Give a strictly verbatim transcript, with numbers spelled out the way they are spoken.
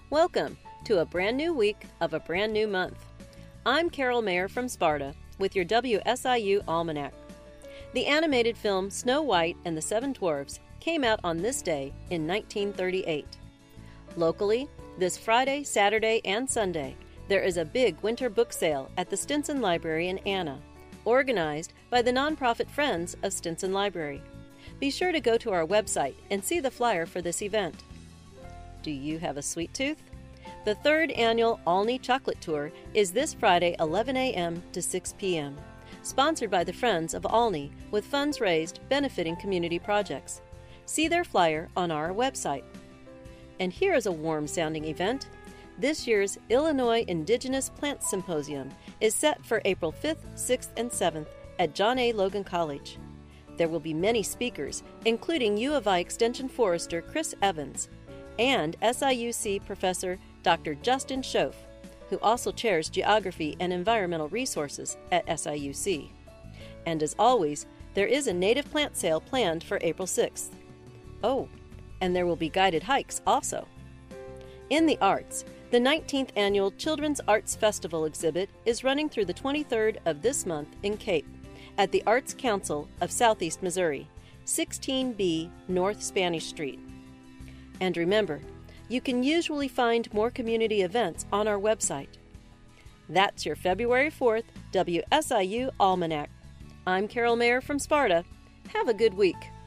Welcome to a brand new week of a brand new month. I'm Carol Mayer from Sparta with your W S I U Almanac. The animated film Snow White and the Seven Dwarfs came out on this day in nineteen thirty-eight. Locally, this Friday, Saturday, and Sunday, there is a big winter book sale at the Stinson Library in Anna, organized by the nonprofit Friends of Stinson Library. Be sure to go to our website and see the flyer for this event. Do you have a sweet tooth? The third annual Alney Chocolate Tour is this Friday, eleven a m to six p m, sponsored by the Friends of Alney with funds raised benefiting community projects. See their flyer on our website. And here is a warm-sounding event. This year's Illinois Indigenous Plant Symposium is set for April fifth, sixth, and seventh at John A. Logan College. There will be many speakers, including U of I Extension Forester Chris Evans and S I U C Professor Doctor Justin Schoaf, who also chairs Geography and Environmental Resources at S I U C. And as always, there is a native plant sale planned for April sixth. Oh, and there will be guided hikes also. In the arts, the nineteenth Annual Children's Arts Festival exhibit is running through the twenty-third of this month in Cape at the Arts Council of Southeast Missouri, sixteen B North Spanish Street. And remember, you can usually find more community events on our website. That's your February fourth W S I U Almanac. I'm Carol Mayer from Sparta. Have a good week.